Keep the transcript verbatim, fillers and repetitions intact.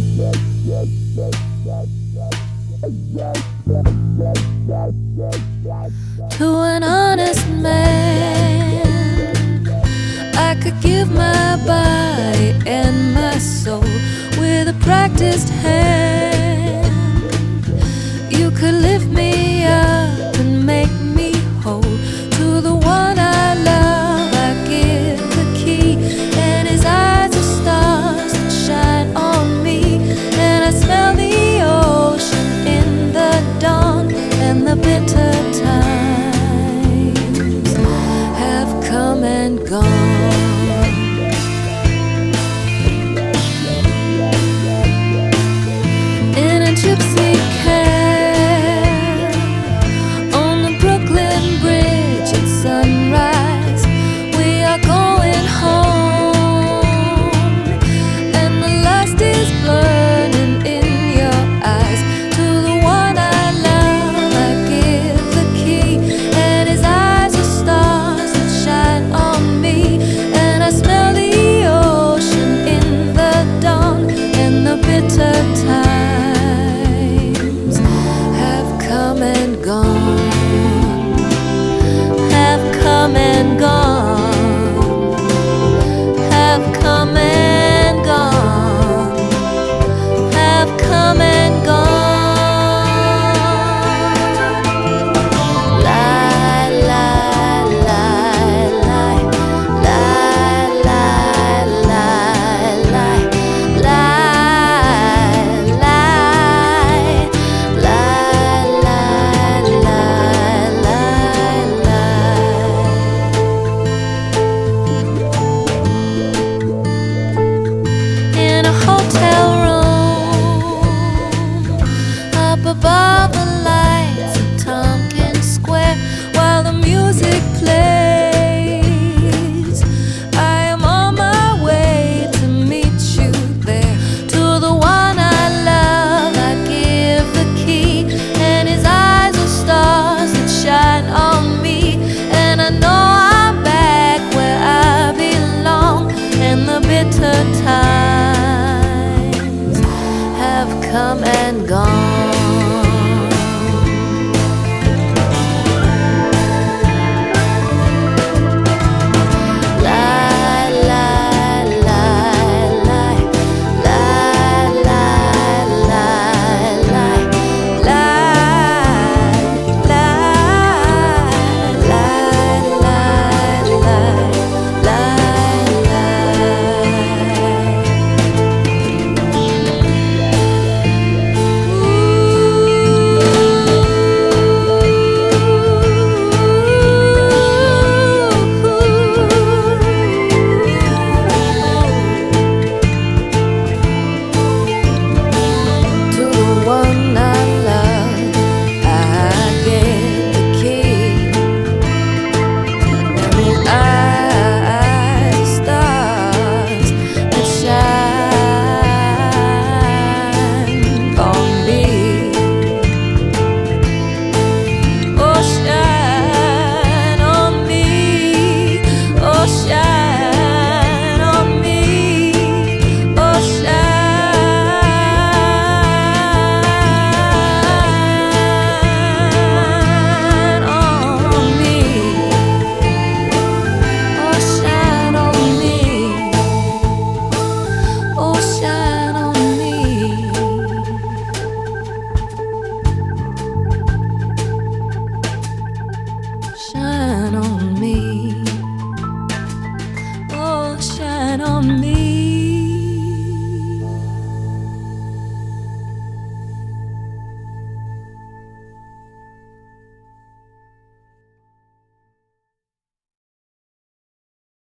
To an honest man, I could give my body and my soul with a practiced hand. You could lift me up and make me whole. To the one I love, I give the key, and his eyes are stars that shine on me. And I smell the ocean in the dawn, and the bitter times have come and gone. In a gypsy cab on the Brooklyn Bridge at sunrise, we are going home, and the lust is burning in your eyes. To the one I love, I give the key, and his eyes are stars that shine on me. And I smell the ocean in the dawn, and the bitter times have come and gone, have come and gone, have come and gone, have come and gone. Lie, lie, lie, lie, lie, lie, lie, lie, lie, lie, lie, lie, lie, lie. In a hotel room up above the lights of Tompkins Square, while the music plays, I am on my way to meet you there. To the one I love, I give the key, and his eyes are stars that shine on me. And I know I'm back where I belong, and the bitter times have come and gone. Lie, lie, lie, lie, lie, lie, lie, lie, lie, lie, lie, lie, To the one I love, I give the key, and his eyes are stars that shine on me. Oh, shine on me, oh, shine on me, oh, shine on me, oh, shine on me, oh, shine on me. Shine on me, oh, shine on me.